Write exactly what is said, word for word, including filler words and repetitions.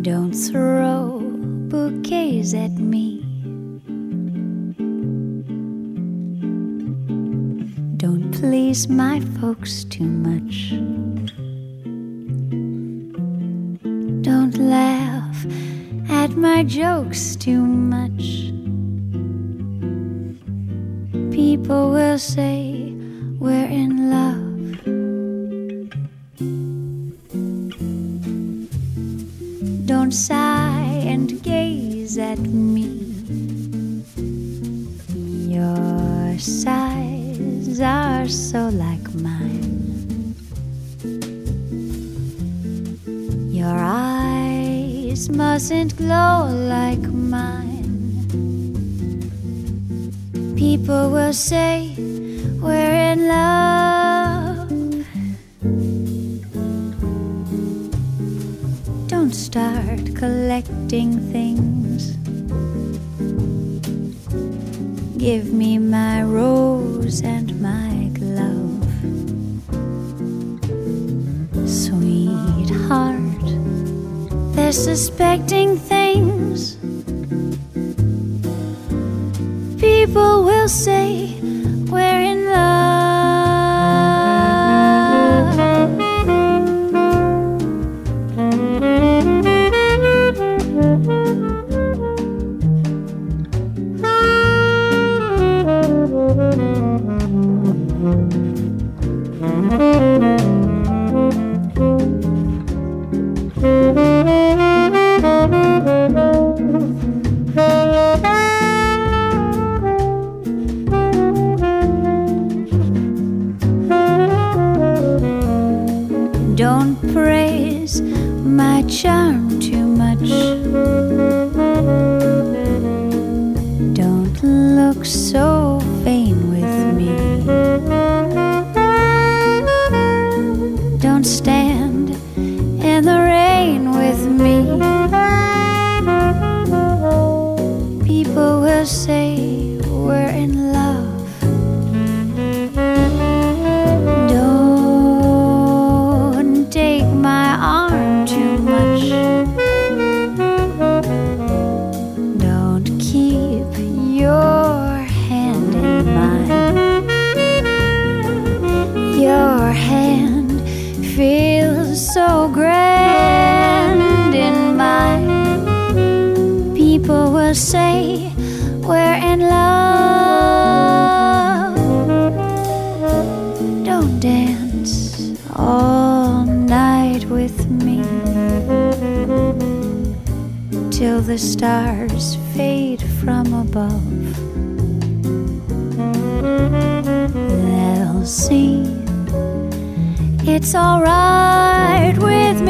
Don't throw bouquets at me. Don't please my folks too much. Don't laugh at my jokes too much. People will say we're in love. Don't sigh and gaze at me. Your sighs are so like mine. Your eyes mustn't glow like mine. People will say we're in love. Don't start collecting things. Give me my rose and my glove. Sweetheart, they're suspecting things. People will say we're in love. Don't praise my charm too much. Don't look so vain with me. Don't stand in the rain with me. People will say we're in love. Take my arm too much. Don't keep your hand in mine. Your hand feels so grand in mine. People will say we're in love. Don't dance all night with me till the stars fade from above. They'll see it's all right with